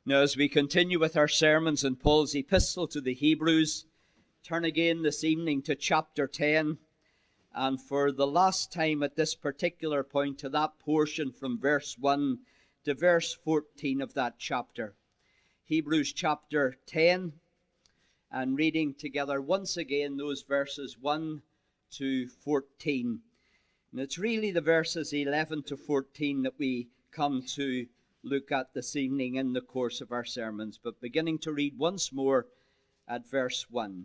Now, as we continue with our sermons in Paul's epistle to the Hebrews, turn again this evening to chapter 10, and for the last time at this particular point to that portion from verse 1 to verse 14 of that chapter. Hebrews chapter 10, and reading together once again those verses 1 to 14. And it's really the verses 11 to 14 that we come to look at this evening in the course of our sermons, but beginning to read once more at verse 1.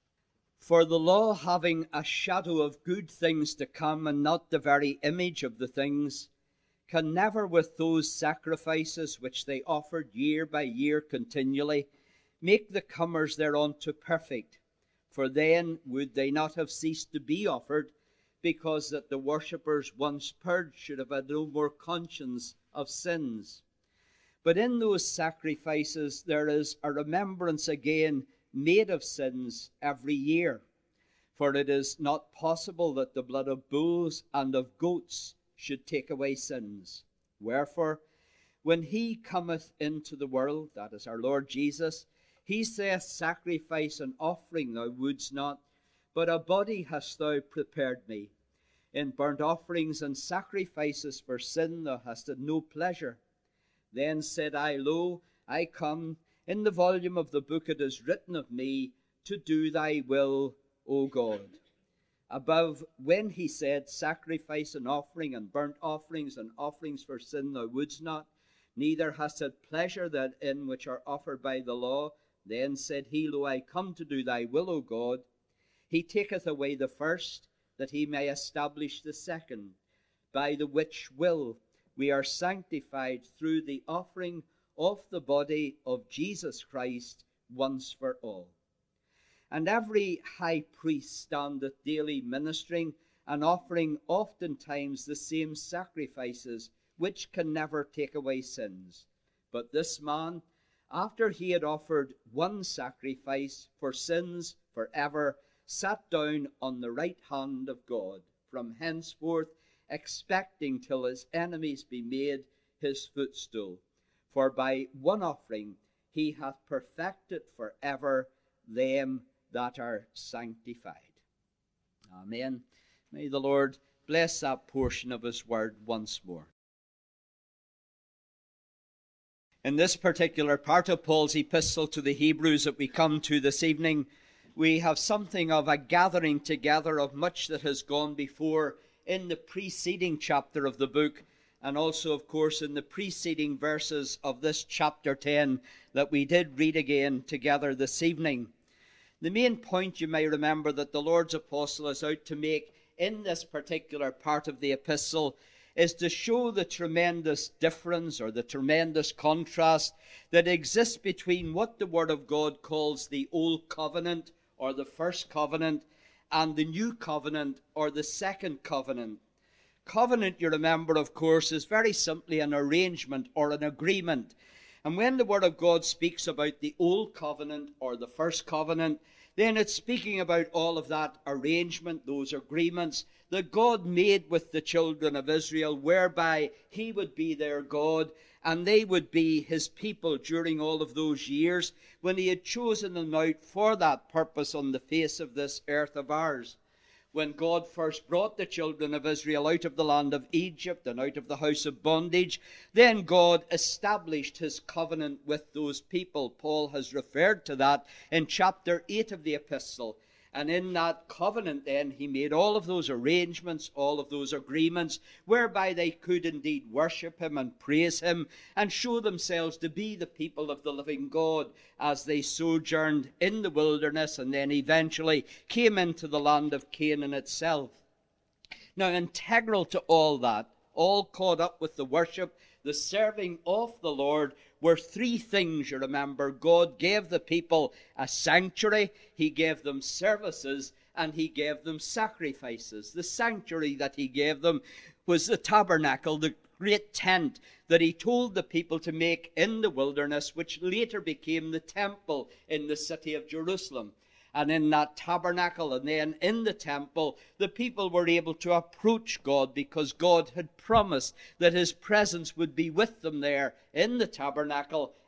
For the law, having a shadow of good things to come, and not the very image of the things, can never with those sacrifices which they offered year by year continually, make the comers thereunto perfect. For then would they not have ceased to be offered, because that the worshippers once purged should have had no more conscience of sins. But in those sacrifices there is a remembrance again made of sins every year. For it is not possible that the blood of bulls and of goats should take away sins. Wherefore, when he cometh into the world, that is our Lord Jesus, he saith, Sacrifice and offering thou wouldst not, but a body hast thou prepared me. In burnt offerings and sacrifices for sin thou hast had no pleasure. Then said I, Lo, I come. In the volume of the book it is written of me, to do thy will, O God. Above, when he said, Sacrifice and offering and burnt offerings and offerings for sin thou wouldst not, neither hast had pleasure therein which are offered by the law. Then said he, Lo, I come to do thy will, O God. He taketh away the first, that he may establish the second, by the which will we are sanctified through the offering of the body of Jesus Christ once for all. And every high priest standeth daily ministering, and offering oftentimes the same sacrifices, which can never take away sins. But this man, after he had offered one sacrifice for sins for ever, sat down on the right hand of God, from henceforth expecting till his enemies be made his footstool. For by one offering he hath perfected for ever them that are sanctified. Amen. May the Lord bless that portion of his word once more. In this particular part of Paul's epistle to the Hebrews that we come to this evening, we have something of a gathering together of much that has gone before in the preceding chapter of the book, and also, of course, in the preceding verses of this chapter 10 that we did read again together this evening. The main point, you may remember, that the Lord's apostle is out to make in this particular part of the epistle is to show the tremendous difference or the tremendous contrast that exists between what the Word of God calls the Old Covenant or the First Covenant and the New Covenant or the Second Covenant. Covenant, you remember, of course, is very simply an arrangement or an agreement. And when the Word of God speaks about the Old Covenant or the First Covenant, then it's speaking about all of that arrangement, those agreements that God made with the children of Israel, whereby he would be their God and they would be his people during all of those years when he had chosen them out for that purpose on the face of this earth of ours. When God first brought the children of Israel out of the land of Egypt and out of the house of bondage, then God established his covenant with those people. Paul has referred to that in chapter 8 of the epistle. And in that covenant then, he made all of those arrangements, all of those agreements, whereby they could indeed worship him and praise him and show themselves to be the people of the living God as they sojourned in the wilderness and then eventually came into the land of Canaan itself. Now, integral to all that, all caught up with the worship, the serving of the Lord, were three things, you remember. God gave the people a sanctuary, he gave them services, and he gave them sacrifices. The sanctuary that he gave them was the tabernacle, the great tent that he told the people to make in the wilderness, which later became the temple in the city of Jerusalem. And in that tabernacle and then in the temple, the people were able to approach God because God had promised that his presence would be with them there in the tabernacle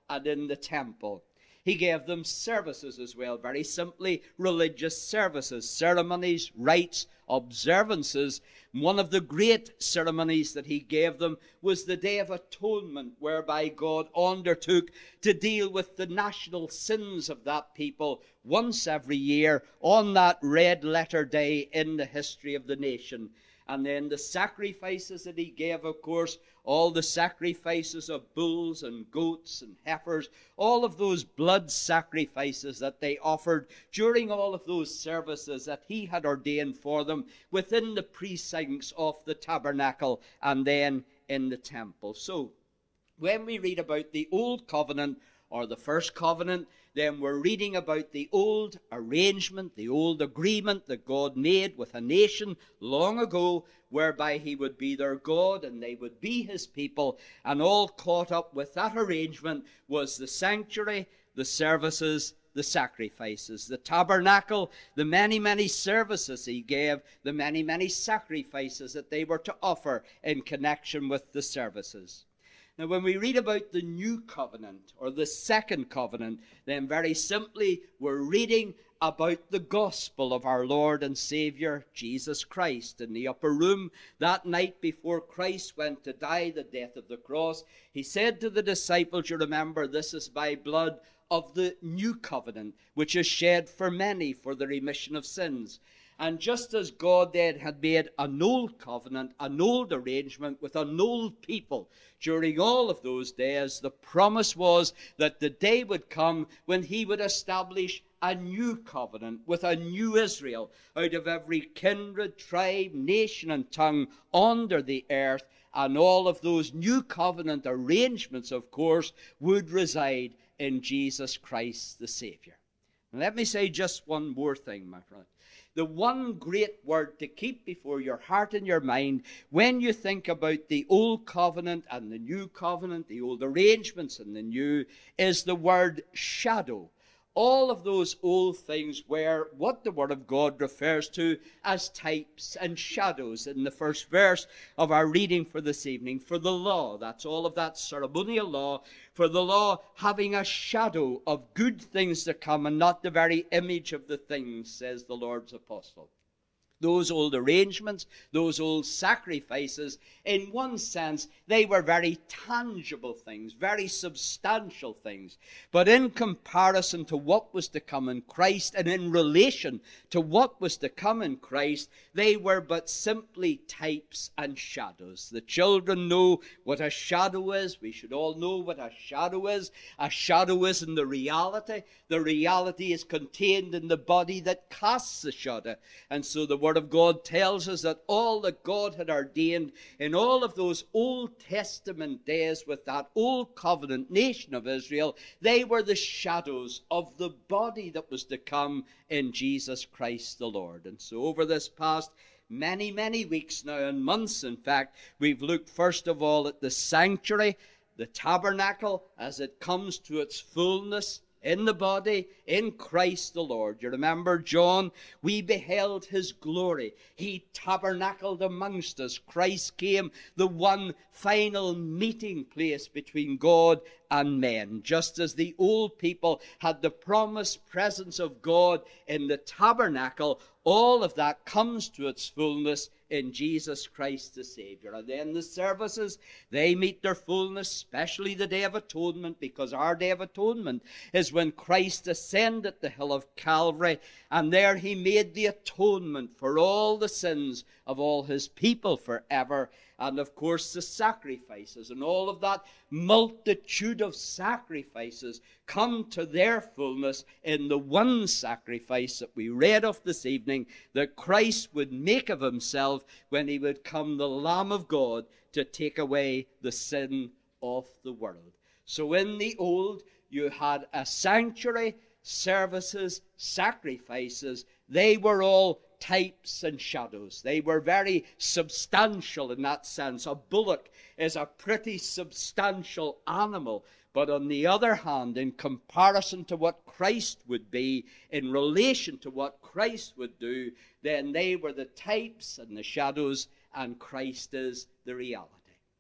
and in the temple. He gave them services as well, very simply religious services, ceremonies, rites, observances. One of the great ceremonies that he gave them was the Day of Atonement, whereby God undertook to deal with the national sins of that people once every year on that red letter day in the history of the nation. And then the sacrifices that he gave, of course, all the sacrifices of bulls and goats and heifers, all of those blood sacrifices that they offered during all of those services that he had ordained for them within the precincts of the tabernacle and then in the temple. So, when we read about the Old Covenant or the First Covenant, then we're reading about the old arrangement, the old agreement that God made with a nation long ago, whereby he would be their God and they would be his people. And all caught up with that arrangement was the sanctuary, the services, the sacrifices, the tabernacle, the many, many services he gave, the many, many sacrifices that they were to offer in connection with the services. Now, when we read about the new covenant or the second covenant, then very simply we're reading about the gospel of our Lord and Savior, Jesus Christ. In the upper room that night before Christ went to die the death of the cross, he said to the disciples, you remember, this is my blood of the new covenant, which is shed for many for the remission of sins. And just as God then had made an old covenant, an old arrangement with an old people during all of those days, the promise was that the day would come when he would establish a new covenant with a new Israel out of every kindred, tribe, nation, and tongue under the earth. And all of those new covenant arrangements, of course, would reside in Jesus Christ the Savior. And let me say just one more thing, my friend. The one great word to keep before your heart and your mind when you think about the old covenant and the new covenant, the old arrangements and the new, is the word shadow. All of those old things were what the Word of God refers to as types and shadows in the first verse of our reading for this evening. For the law, that's all of that ceremonial law, for the law having a shadow of good things to come and not the very image of the things, says the Lord's apostle. Those old arrangements, those old sacrifices, in one sense, they were very tangible things, very substantial things. But in comparison to what was to come in Christ and in relation to what was to come in Christ, they were but simply types and shadows. The children know what a shadow is. We should all know what a shadow is. A shadow isn't the reality. The reality is contained in the body that casts the shadow. And so the Word of God tells us that all that God had ordained in all of those Old Testament days with that old covenant nation of Israel, they were the shadows of the body that was to come in Jesus Christ the Lord. And so over this past many, many weeks now, and months in fact, we've looked first of all at the sanctuary, the tabernacle, as it comes to its fullness in the body, in Christ the Lord. You remember John, we beheld his glory. He tabernacled amongst us. Christ came, the one final meeting place between God and men. Just as the old people had the promised presence of God in the tabernacle, all of that comes to its fullness in Jesus Christ the Savior. And then the services, they meet their fullness, especially the Day of Atonement, because our Day of Atonement is when Christ ascended the hill of Calvary, and there he made the atonement for all the sins of all his people forever. And of course the sacrifices and all of that multitude of sacrifices come to their fullness in the one sacrifice that we read of this evening, that Christ would make of himself when he would come, the Lamb of God, to take away the sin of the world. So in the old, you had a sanctuary, services, sacrifices. They were all types and shadows. They were very substantial in that sense. A bullock is a pretty substantial animal. But on the other hand, in comparison to what Christ would be, in relation to what Christ would do, then they were the types and the shadows, and Christ is the reality.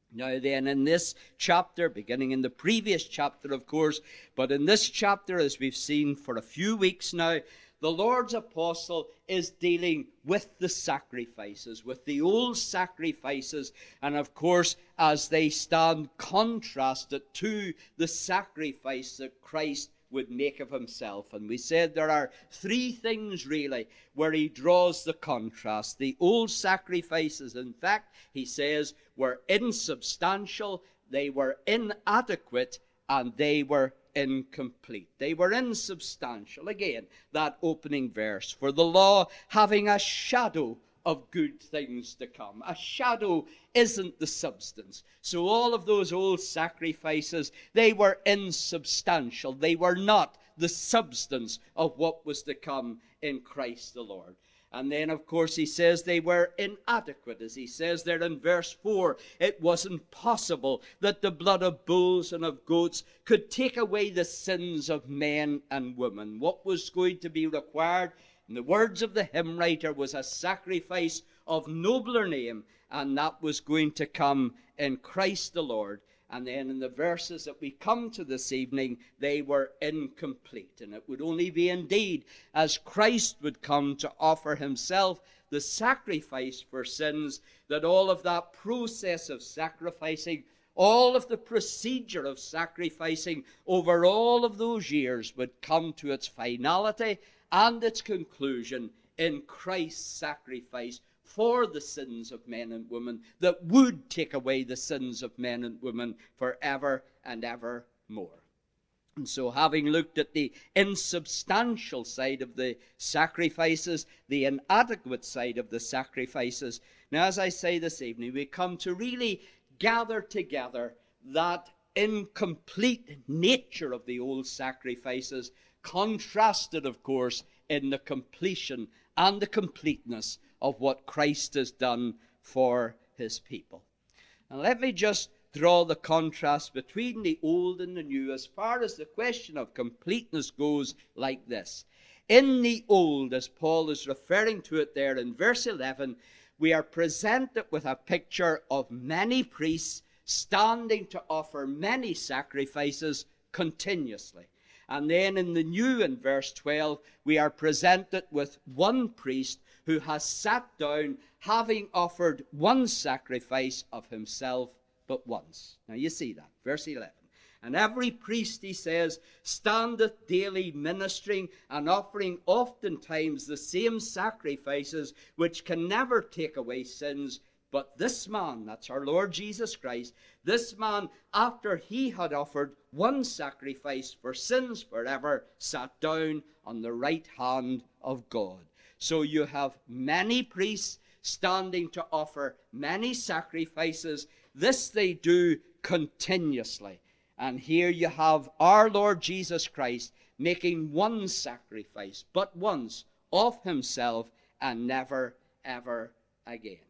Now then, in this chapter, beginning in the previous chapter, of course, but in this chapter, as we've seen for a few weeks now, the Lord's apostle is dealing with the sacrifices, with the old sacrifices, and of course, as they stand contrasted to the sacrifice that Christ would make of himself. And we said there are three things really where he draws the contrast. The old sacrifices, in fact, he says, were insubstantial, they were inadequate, and they were incomplete. They were insubstantial. Again, that opening verse. For the law having a shadow of good things to come. A shadow isn't the substance. So all of those old sacrifices, they were insubstantial. They were not the substance of what was to come in Christ the Lord. And then, of course, he says they were inadequate. As he says there in verse 4, it wasn't possible that the blood of bulls and of goats could take away the sins of men and women. What was going to be required, in the words of the hymn writer, was a sacrifice of nobler name, and that was going to come in Christ the Lord. And then in the verses that we come to this evening, they were incomplete. And it would only be indeed as Christ would come to offer himself the sacrifice for sins, that all of that process of sacrificing, all of the procedure of sacrificing over all of those years would come to its finality and its conclusion in Christ's sacrifice for the sins of men and women, that would take away the sins of men and women forever and ever more. And so, having looked at the insubstantial side of the sacrifices, the inadequate side of the sacrifices, now as I say this evening, we come to really gather together that incomplete nature of the old sacrifices, contrasted, of course, in the completion and the completeness of what Christ has done for his people. And let me just draw the contrast between the old and the new as far as the question of completeness goes, like this. In the old, as Paul is referring to it there in verse 11, we are presented with a picture of many priests standing to offer many sacrifices continuously. And then in the new, in verse 12, we are presented with one priest who has sat down, having offered one sacrifice of himself but once. Now you see that, verse 11. And every priest, he says, standeth daily ministering and offering oftentimes the same sacrifices, which can never take away sins. But this man, that's our Lord Jesus Christ, this man, after he had offered one sacrifice for sins forever, sat down on the right hand of God. So you have many priests standing to offer many sacrifices. This they do continuously. And here you have our Lord Jesus Christ making one sacrifice, but once, of himself, and never, ever again.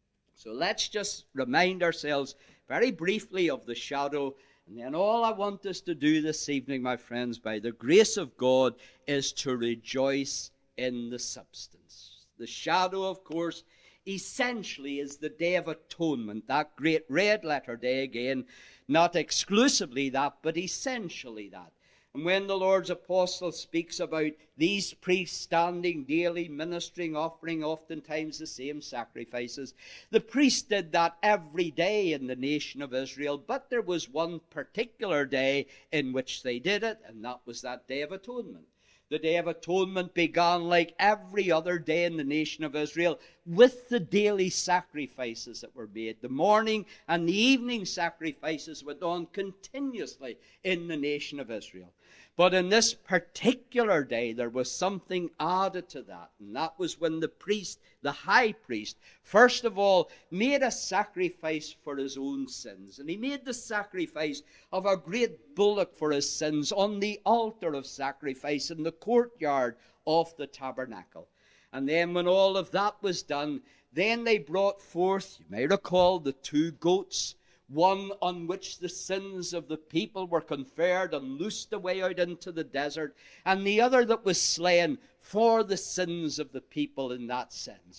So let's just remind ourselves very briefly of the shadow. And then all I want us to do this evening, my friends, by the grace of God, is to rejoice in the substance. The shadow, of course, essentially is the Day of Atonement, that great red letter day again. Not exclusively that, but essentially that. And when the Lord's apostle speaks about these priests standing daily, ministering, offering oftentimes the same sacrifices, the priests did that every day in the nation of Israel, but there was one particular day in which they did it, and that was that Day of Atonement. The Day of Atonement began like every other day in the nation of Israel with the daily sacrifices that were made. The morning and the evening sacrifices went on continuously in the nation of Israel. But in this particular day, there was something added to that. And that was when the priest, the high priest, first of all, made a sacrifice for his own sins. And he made the sacrifice of a great bullock for his sins on the altar of sacrifice in the courtyard of the tabernacle. And then when all of that was done, then they brought forth, you may recall, the two goats, one on which the sins of the people were conferred and loosed away out into the desert, and the other that was slain for the sins of the people in that sense.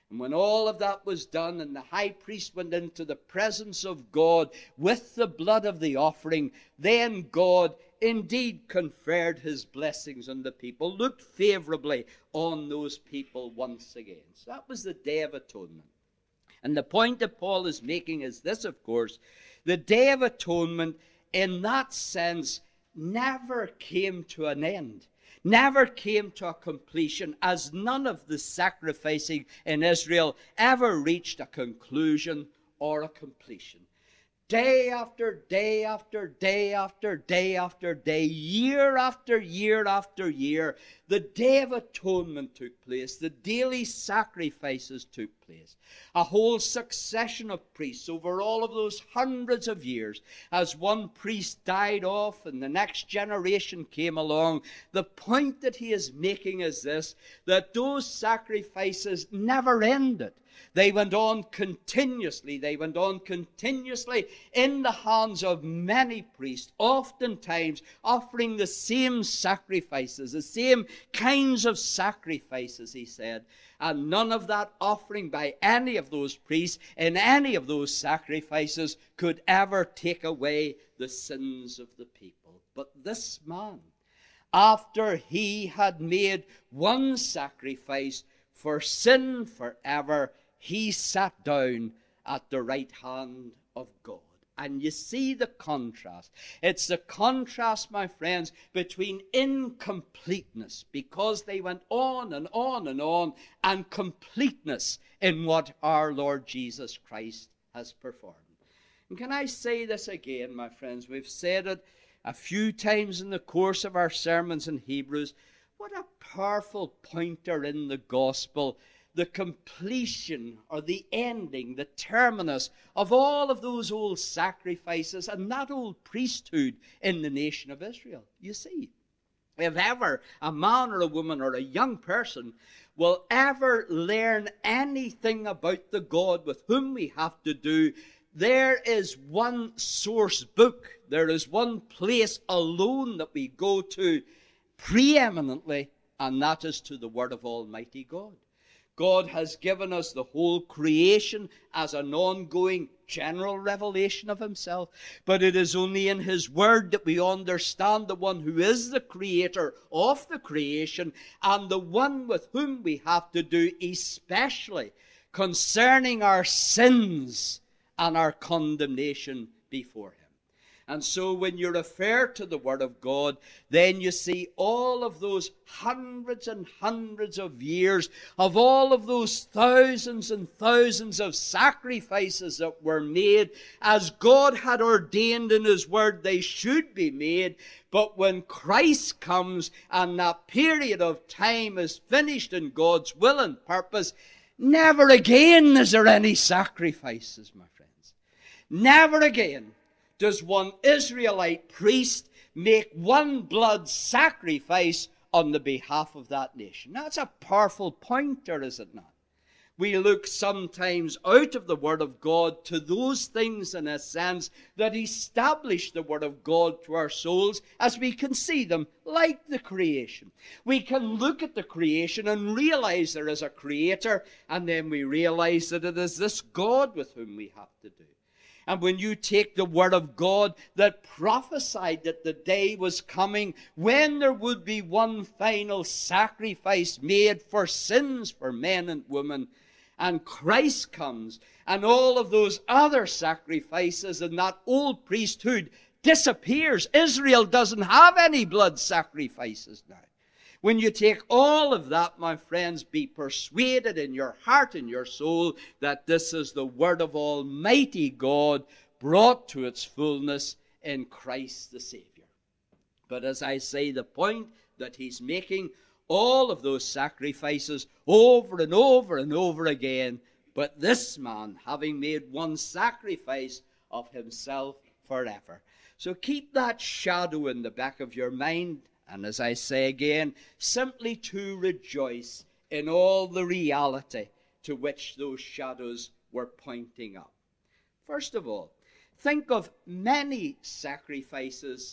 And when all of that was done and the high priest went into the presence of God with the blood of the offering, then God indeed conferred his blessings on the people, looked favorably on those people once again. So that was the Day of Atonement. And the point that Paul is making is this, of course: the Day of Atonement, in that sense, never came to an end, never came to a completion, as none of the sacrificing in Israel ever reached a conclusion or a completion. Day after day after day after day after day, year after year after year, the Day of Atonement took place. The daily sacrifices took place. A whole succession of priests over all of those hundreds of years. As one priest died off and the next generation came along, the point that he is making is this: that those sacrifices never ended. They went on continuously. They went on continuously in the hands of many priests, oftentimes offering the same sacrifices, the same kinds of sacrifices, he said. And none of that offering by any of those priests in any of those sacrifices could ever take away the sins of the people. But this man, after he had made one sacrifice for sin forever, he sat down at the right hand of God. And you see the contrast. It's the contrast, my friends, between incompleteness, because they went on and on and on, and completeness in what our Lord Jesus Christ has performed. And can I say this again, my friends? We've said it a few times in the course of our sermons in Hebrews. What a powerful pointer in the gospel, the completion or the ending, the terminus of all of those old sacrifices and that old priesthood in the nation of Israel. You see, if ever a man or a woman or a young person will ever learn anything about the God with whom we have to do, there is one source book, there is one place alone that we go to preeminently, and that is to the Word of Almighty God. God has given us the whole creation as an ongoing general revelation of himself. But it is only in his word that we understand the one who is the creator of the creation and the one with whom we have to do, especially concerning our sins and our condemnation before him. And so when you refer to the Word of God, then you see all of those hundreds and hundreds of years of all of those thousands and thousands of sacrifices that were made as God had ordained in his Word they should be made. But when Christ comes and that period of time is finished in God's will and purpose, never again is there any sacrifices, my friends. Never again does one Israelite priest make one blood sacrifice on the behalf of that nation. That's a powerful pointer, is it not? We look sometimes out of the Word of God to those things, in a sense, that establish the Word of God to our souls as we can see them, like the creation. We can look at the creation and realize there is a creator, and then we realize that it is this God with whom we have to do. And when you take the Word of God that prophesied that the day was coming when there would be one final sacrifice made for sins for men and women, and Christ comes, and all of those other sacrifices and that old priesthood disappears. Israel doesn't have any blood sacrifices now. When you take all of that, my friends, be persuaded in your heart and your soul that this is the Word of Almighty God brought to its fullness in Christ the Savior. But as I say, the point that he's making, all of those sacrifices over and over and over again, but this man having made one sacrifice of himself forever. So keep that shadow in the back of your mind. And as I say again, simply to rejoice in all the reality to which those shadows were pointing up. First of all, think of many sacrifices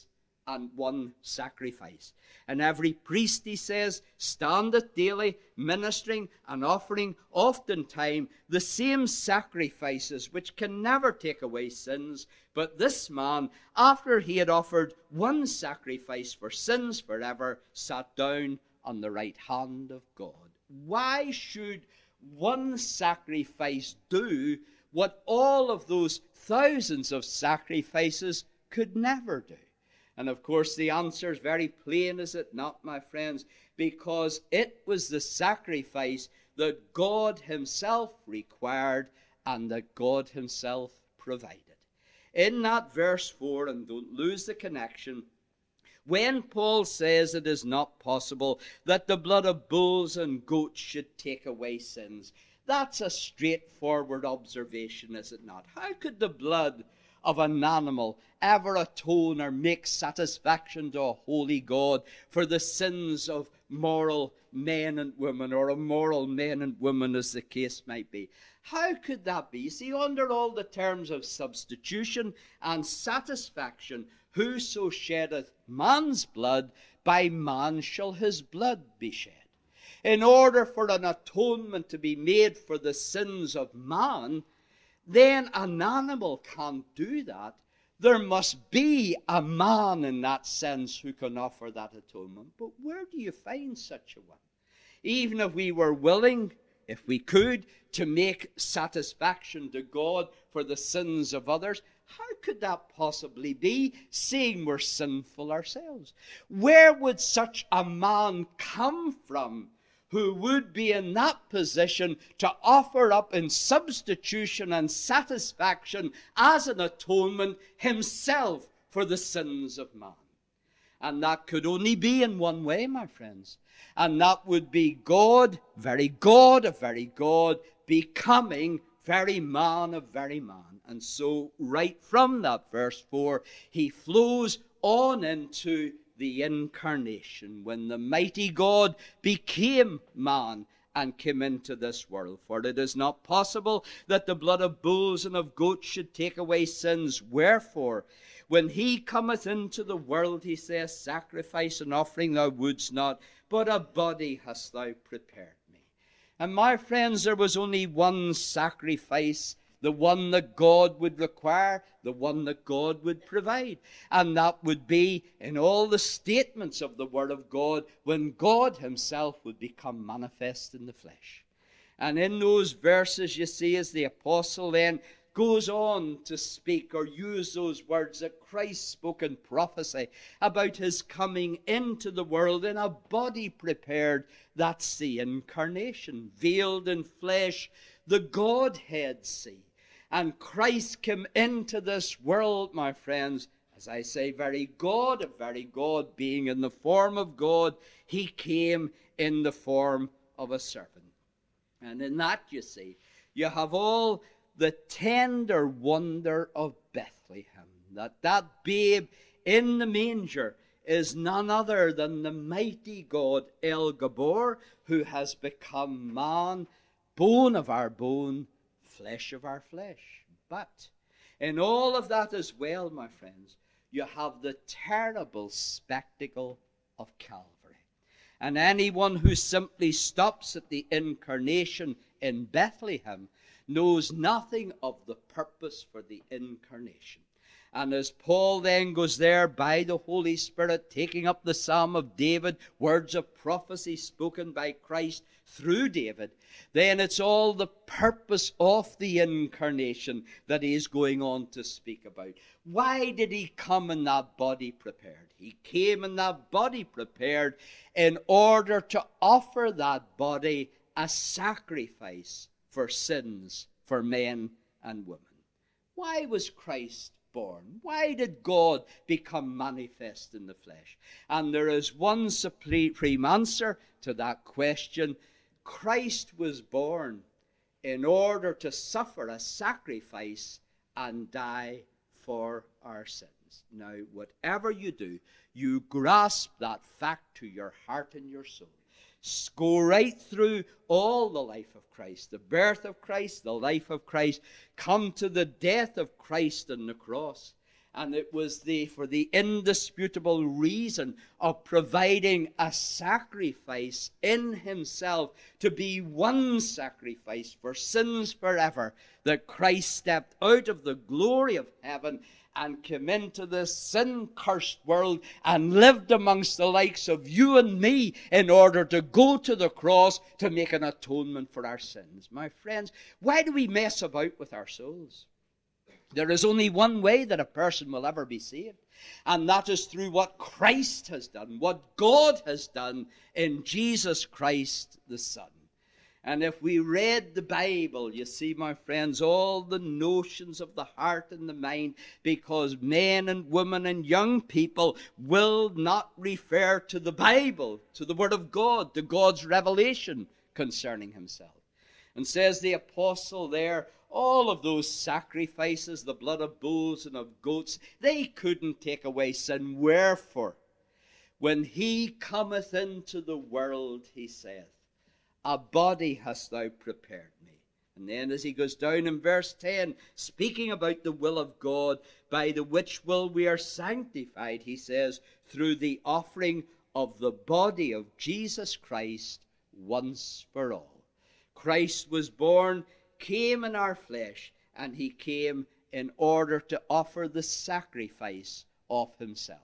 and one sacrifice. And every priest, he says, standeth daily, ministering and offering oftentimes the same sacrifices, which can never take away sins. But this man, after he had offered one sacrifice for sins forever, sat down on the right hand of God. Why should one sacrifice do what all of those thousands of sacrifices could never do? And of course the answer is very plain, is it not, my friends? Because it was the sacrifice that God himself required and that God himself provided. In that verse 4, and don't lose the connection, when Paul says it is not possible that the blood of bulls and goats should take away sins, that's a straightforward observation, is it not? How could the blood of an animal ever atone or make satisfaction to a holy God for the sins of moral men and women, or immoral men and women, as the case might be? How could that be? See, under all the terms of substitution and satisfaction, whoso sheddeth man's blood, by man shall his blood be shed. In order for an atonement to be made for the sins of man, then an animal can't do that. There must be a man in that sense who can offer that atonement. But where do you find such a one? Even if we were willing, if we could, to make satisfaction to God for the sins of others, how could that possibly be, seeing we're sinful ourselves? Where would such a man come from who would be in that position to offer up in substitution and satisfaction as an atonement himself for the sins of man? And that could only be in one way, my friends. And that would be God, very God of very God, becoming very man of very man. And so right from that verse 4, he flows on into the incarnation, when the mighty God became man and came into this world. For it is not possible that the blood of bulls and of goats should take away sins. Wherefore, when he cometh into the world, he says, sacrifice and offering thou wouldst not, but a body hast thou prepared me. And my friends, there was only one sacrifice, the one that God would require, the one that God would provide. And that would be in all the statements of the Word of God, when God himself would become manifest in the flesh. And in those verses, you see, as the apostle then goes on to speak or use those words that Christ spoke in prophecy about his coming into the world in a body prepared. That's the incarnation, veiled in flesh, the Godhead see. And Christ came into this world, my friends, as I say, very God of very God, being in the form of God, he came in the form of a servant. And in that, you see, you have all the tender wonder of Bethlehem, that babe in the manger is none other than the mighty God El Gabor, who has become man, bone of our bone, flesh of our flesh. But in all of that as well, my friends, you have the terrible spectacle of Calvary. And anyone who simply stops at the incarnation in Bethlehem knows nothing of the purpose for the incarnation. And as Paul then goes there by the Holy Spirit, taking up the Psalm of David, words of prophecy spoken by Christ through David, then it's all the purpose of the incarnation that he is going on to speak about. Why did he come in that body prepared? He came in that body prepared in order to offer that body a sacrifice for sins for men and women. Why was Christ born? Why did God become manifest in the flesh? And there is one supreme answer to that question. Christ was born in order to suffer a sacrifice and die for our sins. Now, whatever you do, you grasp that fact to your heart and your soul. Go right through all the life of Christ, the birth of Christ, the life of Christ, come to the death of Christ on the cross. And it was for the indisputable reason of providing a sacrifice in himself, to be one sacrifice for sins forever, that Christ stepped out of the glory of heaven and came into this sin-cursed world and lived amongst the likes of you and me in order to go to the cross to make an atonement for our sins. My friends, why do we mess about with our souls? There is only one way that a person will ever be saved, and that is through what Christ has done, what God has done in Jesus Christ the Son. And if we read the Bible, you see, my friends, all the notions of the heart and the mind, because men and women and young people will not refer to the Bible, to the Word of God, to God's revelation concerning himself. And says the apostle there, all of those sacrifices, the blood of bulls and of goats, they couldn't take away sin. Wherefore, when he cometh into the world, he saith, a body hast thou prepared me. And then as he goes down in verse 10, speaking about the will of God, by the which will we are sanctified, he says, through the offering of the body of Jesus Christ once for all. Christ was born, came in our flesh, and he came in order to offer the sacrifice of himself.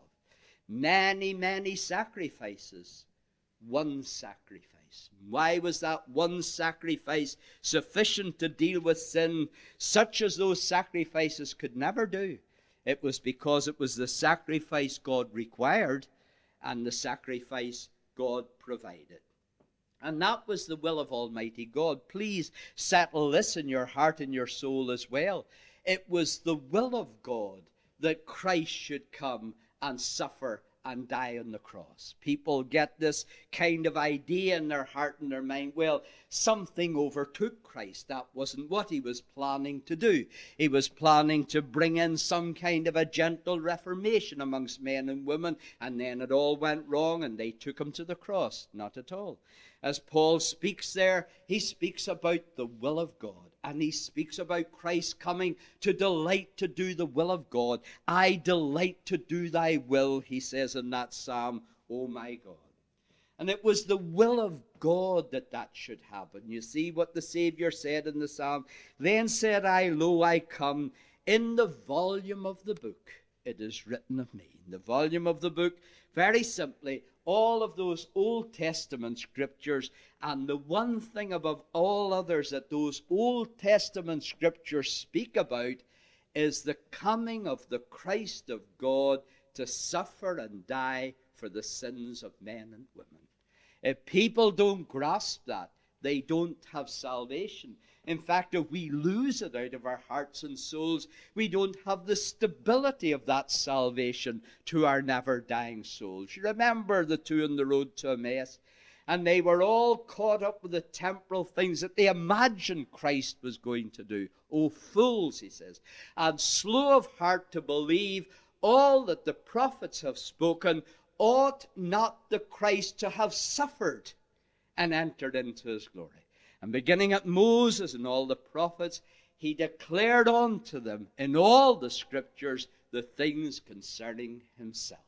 Many, many sacrifices, one sacrifice. Why was that one sacrifice sufficient to deal with sin, such as those sacrifices could never do? It was because it was the sacrifice God required and the sacrifice God provided. And that was the will of Almighty God. Please settle this in your heart and your soul as well. It was the will of God that Christ should come and suffer and die on the cross. People get this kind of idea in their heart and their mind, well, something overtook Christ. That wasn't what he was planning to do. He was planning to bring in some kind of a gentle reformation amongst men and women, and then it all went wrong and they took him to the cross. Not at all. As Paul speaks there, he speaks about the will of God. And he speaks about Christ coming to delight to do the will of God. I delight to do thy will, he says in that psalm, O my God. And it was the will of God that should happen. You see what the Savior said in the psalm. Then said I, lo, I come. In the volume of the book it is written of me. In the volume of the book, very simply, all of those Old Testament scriptures, and the one thing above all others that those Old Testament scriptures speak about is the coming of the Christ of God to suffer and die for the sins of men and women. If people don't grasp that, they don't have salvation. In fact, if we lose it out of our hearts and souls, we don't have the stability of that salvation to our never-dying souls. You remember the two on the road to Emmaus? And they were all caught up with the temporal things that they imagined Christ was going to do. O fools, he says, and slow of heart to believe all that the prophets have spoken. Ought not the Christ to have suffered and entered into his glory? And beginning at Moses and all the prophets, he declared unto them in all the scriptures the things concerning himself.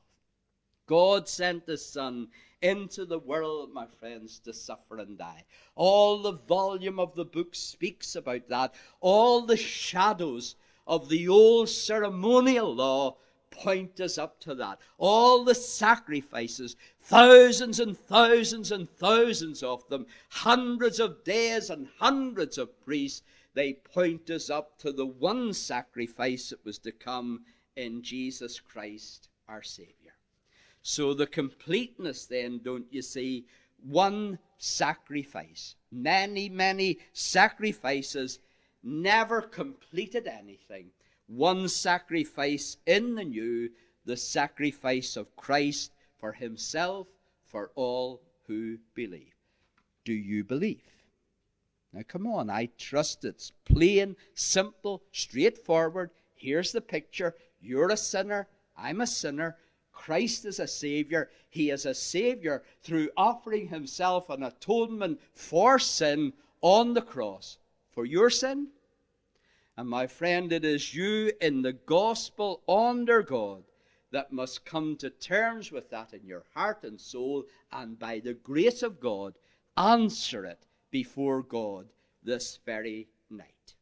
God sent his Son into the world, my friends, to suffer and die. All the volume of the book speaks about that. All the shadows of the old ceremonial law point us up to that. All the sacrifices, thousands and thousands and thousands of them, hundreds of days and hundreds of priests, they point us up to the one sacrifice that was to come in Jesus Christ, our Savior. So the completeness then, don't you see, one sacrifice. Many, many sacrifices never completed anything. One sacrifice in the new, the sacrifice of Christ for himself, for all who believe. Do you believe? Now come on, I trust it's plain, simple, straightforward. Here's the picture. You're a sinner, I'm a sinner. Christ is a Savior. He is a Savior through offering himself an atonement for sin on the cross. For your sin And my friend, it is you in the gospel under God that must come to terms with that in your heart and soul, and by the grace of God, answer it before God this very night.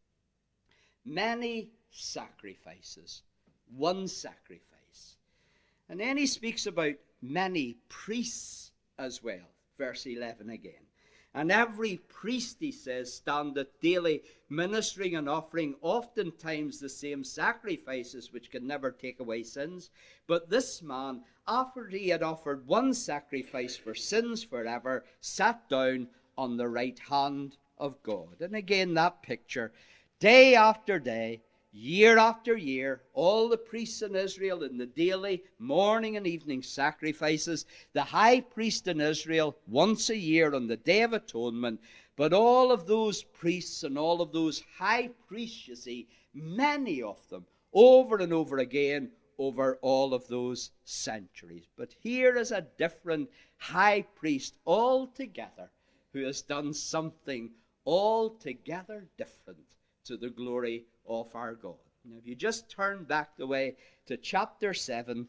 Many sacrifices, one sacrifice. And then he speaks about many priests as well. Verse 11 again. And every priest, he says, standeth daily ministering and offering oftentimes the same sacrifices which can never take away sins. But this man, after he had offered one sacrifice for sins forever, sat down on the right hand of God. And again, that picture, day after day, year after year, all the priests in Israel in the daily morning and evening sacrifices, the high priest in Israel once a year on the Day of Atonement. But all of those priests and all of those high priests, you see, many of them, over and over again, over all of those centuries. But here is a different high priest altogether who has done something altogether different to the glory of our God. Now, if you just turn back the way to chapter 7,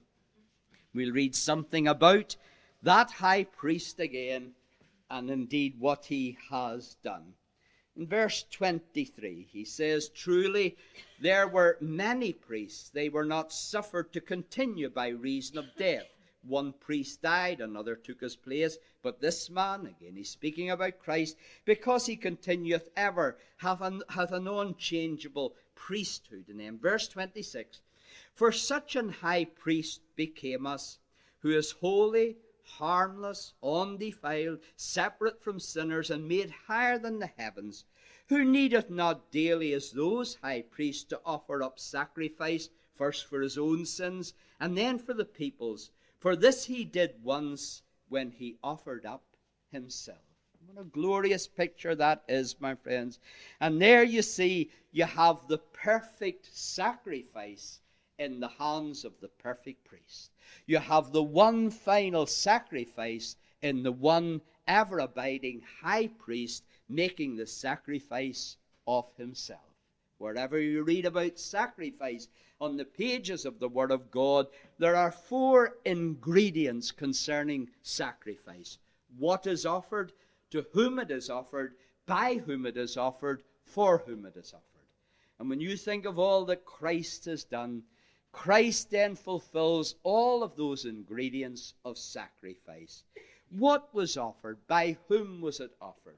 we'll read something about that high priest again, and indeed what he has done. In verse 23, he says, Truly there were many priests. They were not suffered to continue by reason of death. One priest died, another took his place. But this man, again he's speaking about Christ, because he continueth ever, hath an unchangeable priesthood. And then verse 26, For such an high priest became us, who is holy, harmless, undefiled, separate from sinners, and made higher than the heavens, who needeth not daily as those high priests to offer up sacrifice, first for his own sins, and then for the people's. For this he did once when he offered up himself. What a glorious picture that is, my friends. And there you see, you have the perfect sacrifice in the hands of the perfect priest. You have the one final sacrifice in the one ever-abiding high priest making the sacrifice of himself. Wherever you read about sacrifice on the pages of the Word of God, there are 4 ingredients concerning sacrifice. What is offered, to whom it is offered, by whom it is offered, for whom it is offered. And when you think of all that Christ has done, Christ then fulfills all of those ingredients of sacrifice. What was offered? By whom was it offered?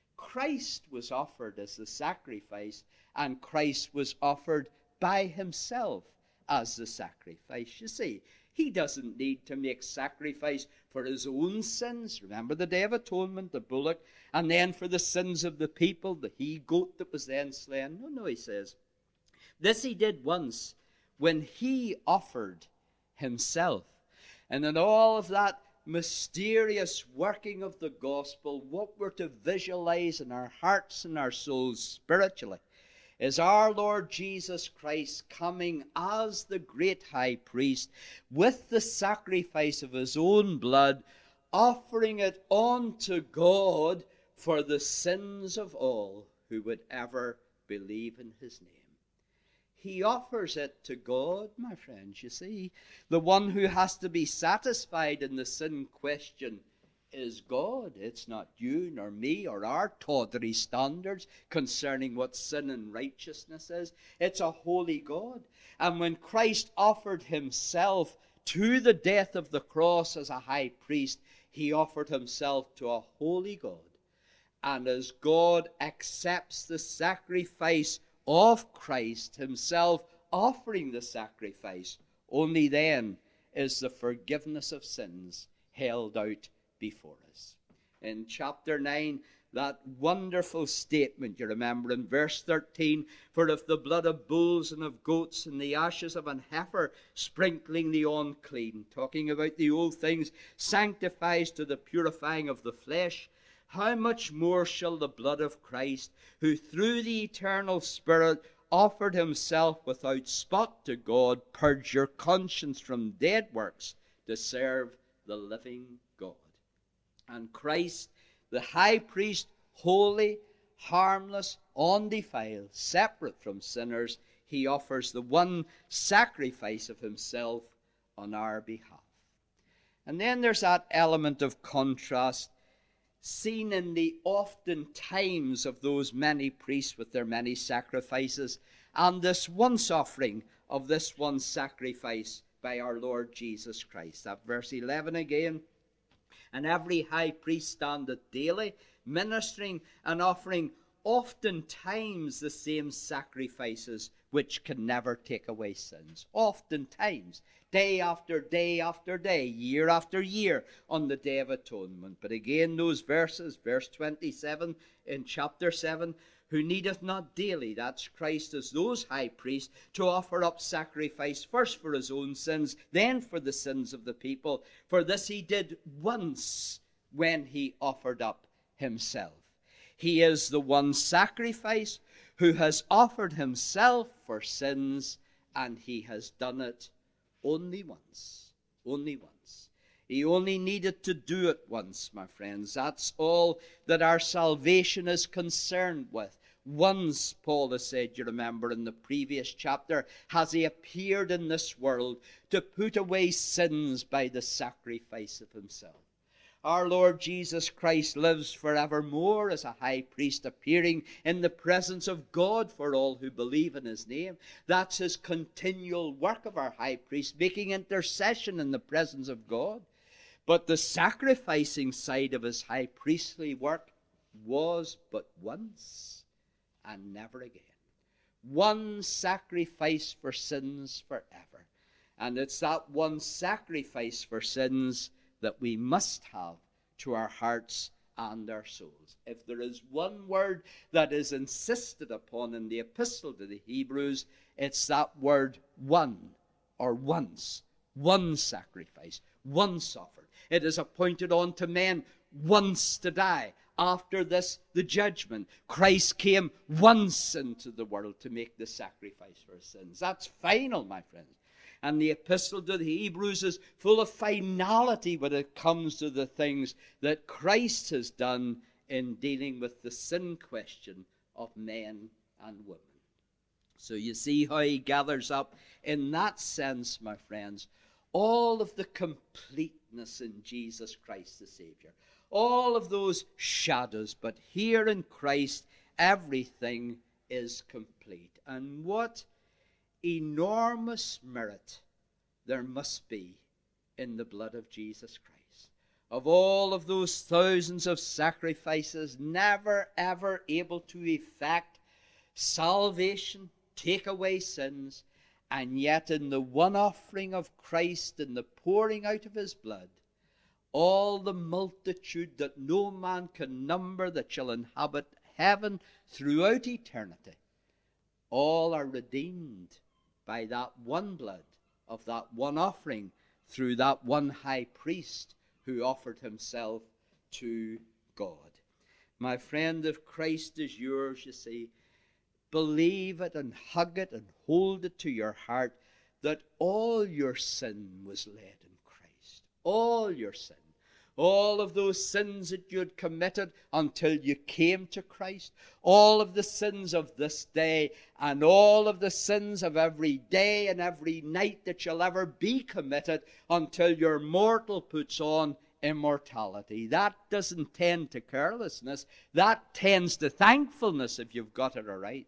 Christ was offered as the sacrifice, and Christ was offered by himself as the sacrifice. You see, he doesn't need to make sacrifice for his own sins. Remember the Day of Atonement, the bullock, and then for the sins of the people, the he-goat that was then slain. No, he says, this he did once when he offered himself. And in all of that mysterious working of the gospel, what we're to visualize in our hearts and our souls spiritually is our Lord Jesus Christ coming as the great high priest with the sacrifice of his own blood, offering it unto God for the sins of all who would ever believe in his name. He offers it to God, my friends. You see, the one who has to be satisfied in the sin question is God. It's not you nor me or our tawdry standards concerning what sin and righteousness is. It's a holy God. And when Christ offered himself to the death of the cross as a high priest, he offered himself to a holy God. And as God accepts the sacrifice of Christ himself offering the sacrifice, only then is the forgiveness of sins held out before us. In chapter 9, that wonderful statement, you remember in verse 13, For if the blood of bulls and of goats and the ashes of an heifer sprinkling the unclean, talking about the old things, sanctifies to the purifying of the flesh, how much more shall the blood of Christ, who through the eternal Spirit offered himself without spot to God, purge your conscience from dead works to serve the living God. And Christ, the high priest, holy, harmless, undefiled, separate from sinners, he offers the one sacrifice of himself on our behalf. And then there's that element of contrast seen in the often times of those many priests with their many sacrifices, and this once offering of this one sacrifice by our Lord Jesus Christ. That verse 11 again. And every high priest standeth daily, ministering and offering oftentimes the same sacrifices which can never take away sins. Oftentimes, day after day after day, year after year, on the Day of Atonement. But again, those verses, verse 27 in chapter 7, who needeth not daily, that's Christ as those high priests, to offer up sacrifice first for his own sins, then for the sins of the people. For this he did once when he offered up himself. He is the one sacrifice who has offered himself for sins, and he has done it only once. Only once. He only needed to do it once, my friends. That's all that our salvation is concerned with. Once, Paul has said, you remember in the previous chapter, has he appeared in this world to put away sins by the sacrifice of himself. Our Lord Jesus Christ lives forevermore as a high priest, appearing in the presence of God for all who believe in his name. That's his continual work of our high priest, making intercession in the presence of God. But the sacrificing side of his high priestly work was but once and never again. One sacrifice for sins forever. And it's that one sacrifice for sins that we must have to our hearts and our souls. If there is one word that is insisted upon in the epistle to the Hebrews, it's that word one, or once. One sacrifice, once offered. It is appointed unto men once to die. After this, the judgment. Christ came once into the world to make the sacrifice for his sins. That's final, my friends. And the epistle to the Hebrews is full of finality when it comes to the things that Christ has done in dealing with the sin question of men and women. So you see how he gathers up, in that sense, my friends, all of the completeness in Jesus Christ the Savior. All of those shadows, but here in Christ, everything is complete. And what enormous merit there must be in the blood of Jesus Christ. Of all of those thousands of sacrifices, never ever able to effect salvation, take away sins, and yet in the one offering of Christ, in the pouring out of his blood, all the multitude that no man can number that shall inhabit heaven throughout eternity, all are redeemed by that one blood of that one offering through that one high priest who offered himself to God. My friend, if Christ is yours, you see, believe it and hug it and hold it to your heart that all your sin was laid in Christ. All your sin. All of those sins that you had committed until you came to Christ. All of the sins of this day and all of the sins of every day and every night that shall ever be committed until your mortal puts on immortality. That doesn't tend to carelessness. That tends to thankfulness if you've got it right.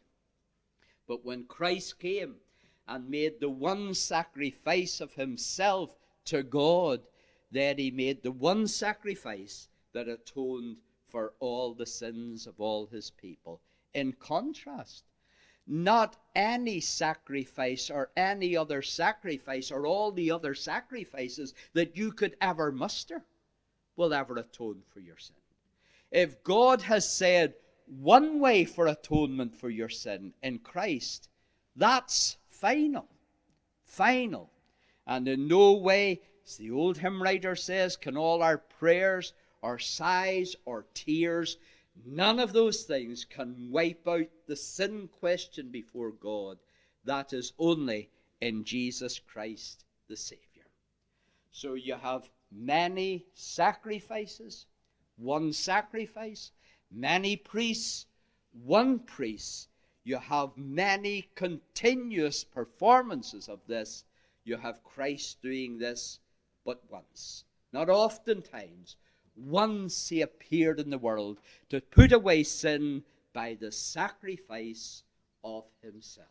But when Christ came and made the one sacrifice of himself to God, then he made the one sacrifice that atoned for all the sins of all his people. In contrast, not any sacrifice or any other sacrifice or all the other sacrifices that you could ever muster will ever atone for your sin. If God has said one way for atonement for your sin in Christ, that's final. Final. And in no way, as the old hymn writer says, can all our prayers or sighs or tears, none of those things can wipe out the sin question before God. That is only in Jesus Christ the Savior. So you have many sacrifices, one sacrifice, many priests, one priest. You have many continuous performances of this. You have Christ doing this but once. Not oftentimes. Once he appeared in the world to put away sin by the sacrifice of himself.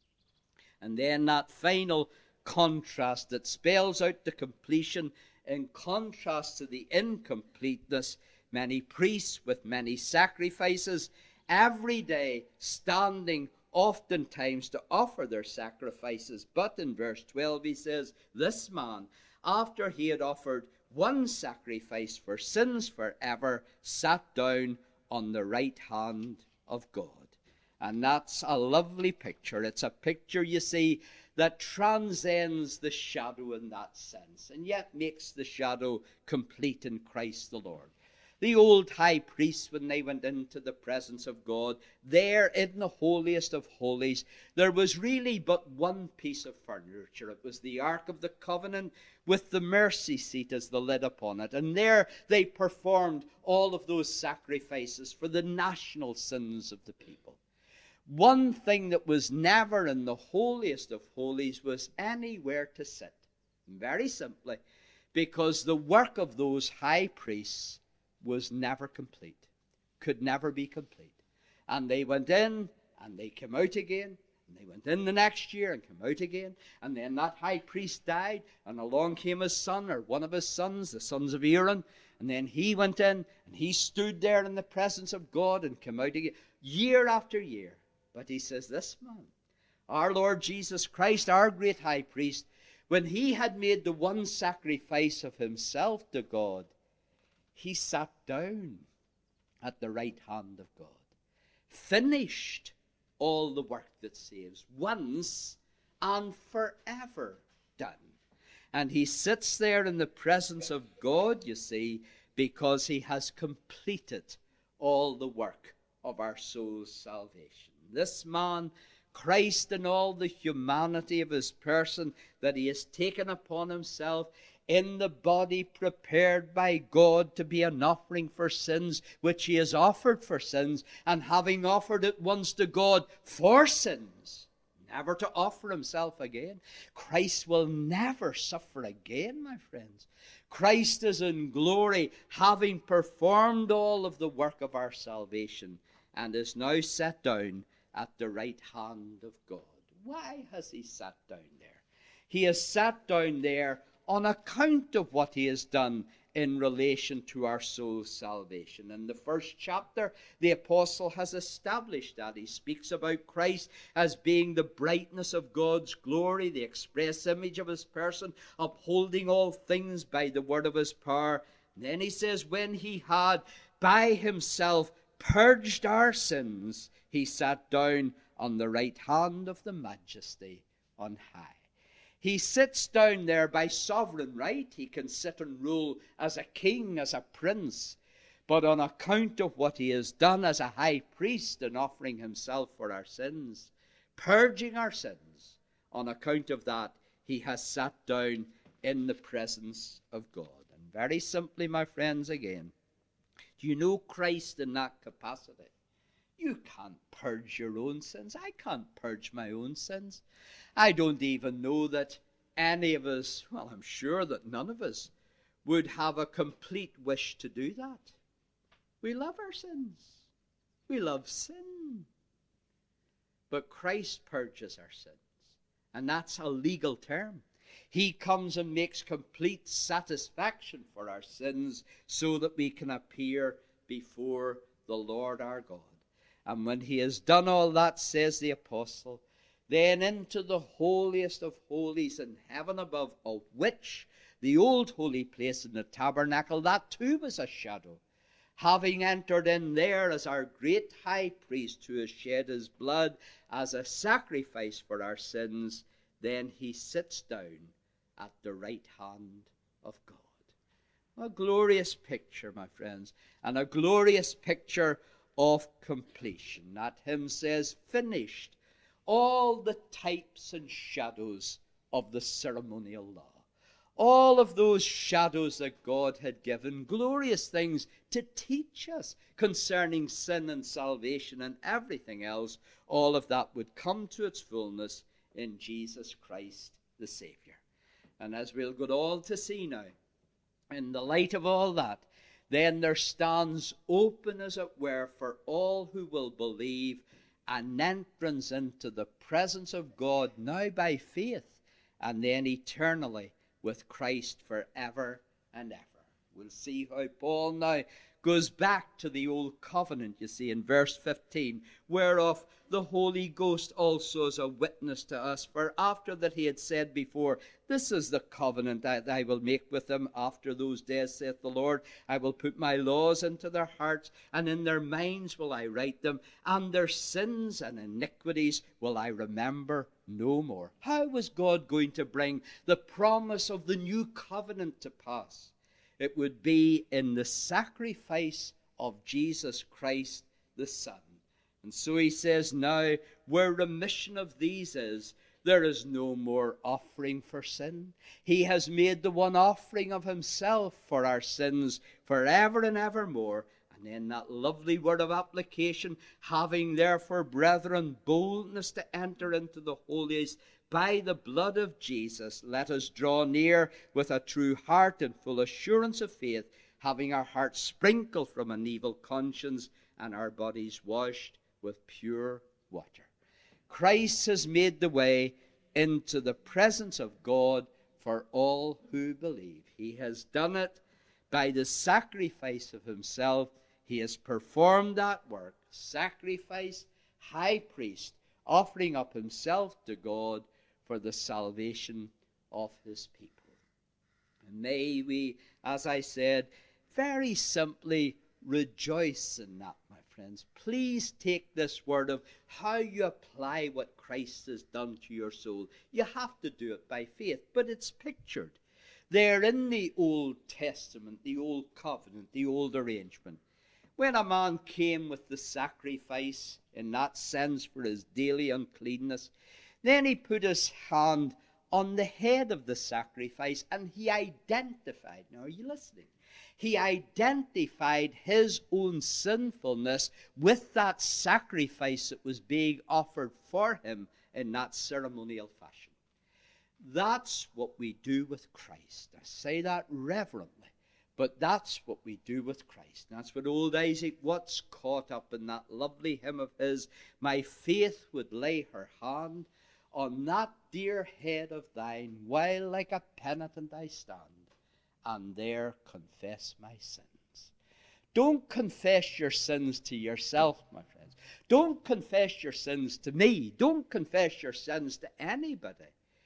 And then that final contrast that spells out the completion in contrast to the incompleteness. Many priests with many sacrifices, every day standing oftentimes to offer their sacrifices. But in verse 12 he says, this man, after he had offered one sacrifice for sins forever, sat down on the right hand of God. And that's a lovely picture. It's a picture, you see, that transcends the shadow in that sense, and yet makes the shadow complete in Christ the Lord. The old high priests, when they went into the presence of God, there in the holiest of holies, there was really but one piece of furniture. It was the Ark of the Covenant with the mercy seat as the lid upon it. And there they performed all of those sacrifices for the national sins of the people. One thing that was never in the holiest of holies was anywhere to sit. Very simply, because the work of those high priests was never complete, could never be complete. And they went in and they came out again, and they went in the next year and came out again. And then that high priest died, and along came his son, or one of his sons, the sons of Aaron. And then he went in and he stood there in the presence of God and came out again, year after year. But he says, this man, our Lord Jesus Christ, our great high priest, when he had made the one sacrifice of himself to God, he sat down at the right hand of God. Finished all the work that saves, once and forever done. And he sits there in the presence of God, you see, because he has completed all the work of our soul's salvation. This man, Christ, in all the humanity of his person that he has taken upon himself, in the body prepared by God to be an offering for sins, which he has offered for sins, and having offered it once to God for sins, never to offer himself again. Christ will never suffer again, my friends. Christ is in glory, having performed all of the work of our salvation, and is now set down at the right hand of God. Why has he sat down there? He has sat down there on account of what he has done in relation to our soul's salvation. In the first chapter, the apostle has established that. He speaks about Christ as being the brightness of God's glory, the express image of his person, upholding all things by the word of his power. And then he says, when he had by himself purged our sins, he sat down on the right hand of the Majesty on high. He sits down there by sovereign right. He can sit and rule as a king, as a prince. But on account of what he has done as a high priest in offering himself for our sins, purging our sins, on account of that, he has sat down in the presence of God. And very simply, my friends, again, do you know Christ in that capacity? You can't purge your own sins. I can't purge my own sins. I don't even know that any of us, well, I'm sure that none of us would have a complete wish to do that. We love our sins. We love sin. But Christ purges our sins. And that's a legal term. He comes and makes complete satisfaction for our sins so that we can appear before the Lord our God. And when he has done all that, says the apostle, then into the holiest of holies in heaven above, of which the old holy place in the tabernacle, that too was a shadow, having entered in there as our great high priest who has shed his blood as a sacrifice for our sins, then he sits down at the right hand of God. A glorious picture, my friends, and a glorious picture of completion. That hymn says, finished all the types and shadows of the ceremonial law. All of those shadows that God had given, glorious things to teach us concerning sin and salvation and everything else, all of that would come to its fullness in Jesus Christ the Savior. And as we'll go on to see now, in the light of all that, then there stands open, as it were, for all who will believe, an entrance into the presence of God, now by faith, and then eternally with Christ forever and ever. We'll see how Paul now goes back to the old covenant, you see, in verse 15, whereof the Holy Ghost also is a witness to us. For after that he had said before, this is the covenant that I will make with them after those days, saith the Lord. I will put my laws into their hearts, and in their minds will I write them, and their sins and iniquities will I remember no more. How was God going to bring the promise of the new covenant to pass? It would be in the sacrifice of Jesus Christ the Son. And so he says, now, where remission of these is, there is no more offering for sin. He has made the one offering of himself for our sins forever and evermore. And then that lovely word of application, having therefore, brethren, boldness to enter into the holiest by the blood of Jesus, let us draw near with a true heart and full assurance of faith, having our hearts sprinkled from an evil conscience and our bodies washed with pure water. Christ has made the way into the presence of God for all who believe. He has done it by the sacrifice of himself. He has performed that work, sacrifice, high priest, offering up himself to God for the salvation of his people. And may we, as I said, very simply rejoice in that, my friends. Please take this word of how you apply what Christ has done to your soul. You have to do it by faith, but it's pictured there in the Old Testament, the Old Covenant, the Old Arrangement. When a man came with the sacrifice in that sense for his daily uncleanness, then he put his hand on the head of the sacrifice and he identified, now are you listening? He identified his own sinfulness with that sacrifice that was being offered for him in that ceremonial fashion. That's what we do with Christ. I say that reverently, but that's what we do with Christ. That's what old Isaac Watts caught up in that lovely hymn of his, my faith would lay her hand on that dear head of thine, while like a penitent I stand, and there confess my sins. Don't confess your sins to yourself, my friends. Don't confess your sins to me. Don't confess your sins to anybody.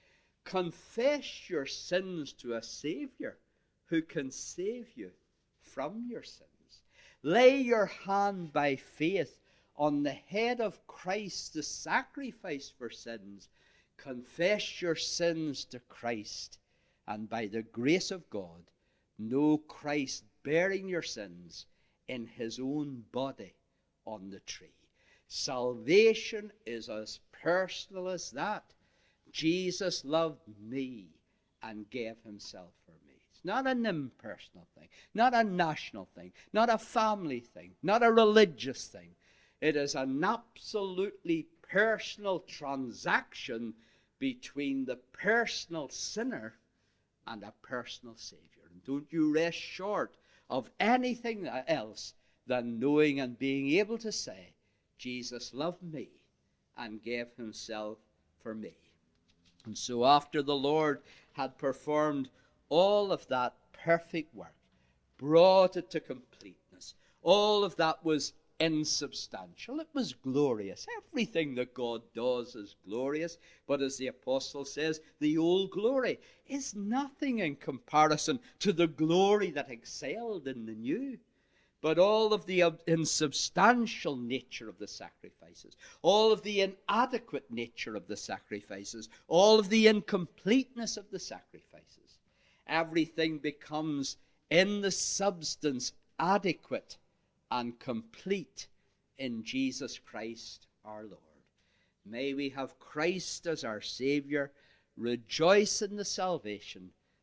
Confess your sins to a Savior who can save you from your sins. Lay your hand by faith on the head of Christ, the sacrifice for sins. Confess your sins to Christ, and by the grace of God, know Christ bearing your sins in his own body on the tree. Salvation is as personal as that. Jesus loved me and gave himself for me. It's not an impersonal thing, not a national thing, not a family thing, not a religious thing. It is an absolutely personal transaction between the personal sinner and a personal Savior. And don't you rest short of anything else than knowing and being able to say, Jesus loved me and gave himself for me. And so after the Lord had performed all of that perfect work, brought it to completeness, all of that was insubstantial. It was glorious. Everything that God does is glorious. But as the apostle says, the old glory is nothing in comparison to the glory that excelled in the new. But all of the insubstantial nature of the sacrifices, all of the inadequate nature of the sacrifices, all of the incompleteness of the sacrifices, everything becomes in the substance adequate and complete in Jesus Christ our Lord. May we have Christ as our Savior, rejoice in the salvation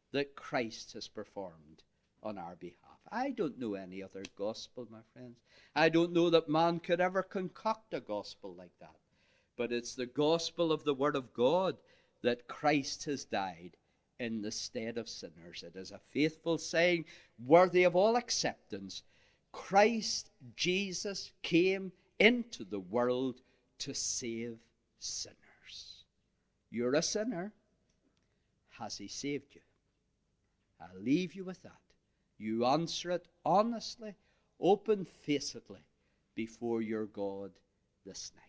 that Christ has performed on our behalf. I don't know any other gospel, my friends. I don't know that man could ever concoct a gospel like that. But it's the gospel of the Word of God that Christ has died in the stead of sinners. It is a faithful saying, worthy of all acceptance. Christ Jesus came into the world to save sinners. You're a sinner. Has he saved you? I'll leave you with that. You answer it honestly, open-facedly before your God this night.